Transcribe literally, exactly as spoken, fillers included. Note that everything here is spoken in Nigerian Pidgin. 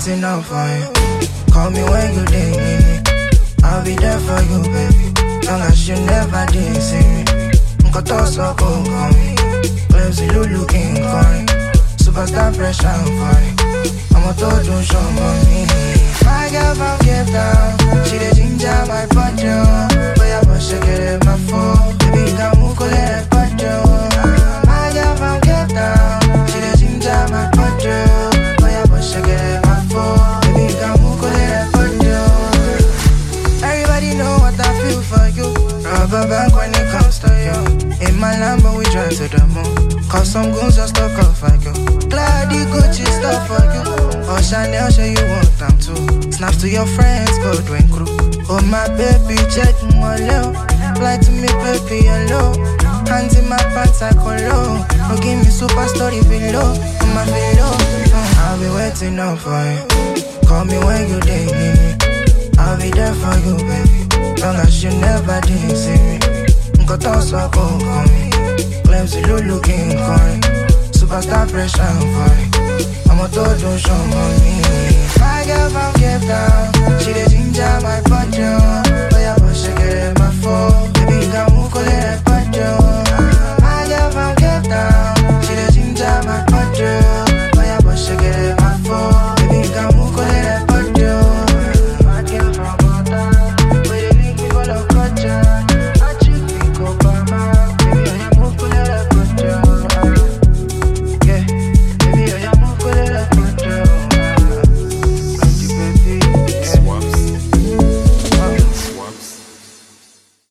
waiting up for you. Call me when you need me. I'll be there for you, baby. Long as you never did see me. Nkoto so go call me. Clemsy Lulu King Kong. Superstar fresh and fine. I'ma to do show mommy. My girl from Cape Town. She the ginger my body. Boy I push it in my phone. Baby you can move cool in body. My girl from Cape Town. She the ginger my body. Boy I push it in my phone. Baby you can move cool in body. Everybody know what I feel for you. Rubber band when it comes to you. In my Lambo we drive to the moon. Cause some goons just stuck off for you. Glad the Gucci stuff for you. Oh Chanel show you want them too. Snaps to your friends, Goldwyn crew. Oh my baby, check my low. Fly to me baby, hello. Hands in my pants, I call low. Oh give me super story below. On my below. uh, I'll be waiting up for you. Call me when you need me. I'll be there for you, baby. Long as you never did see me. Nkoto so go call me. Clemsy Lulu King Kong. Superstar fresh and fine. I'ma to do show mommy. My girl from Cape Town. She the ginger my body. Boy I push it in my phone.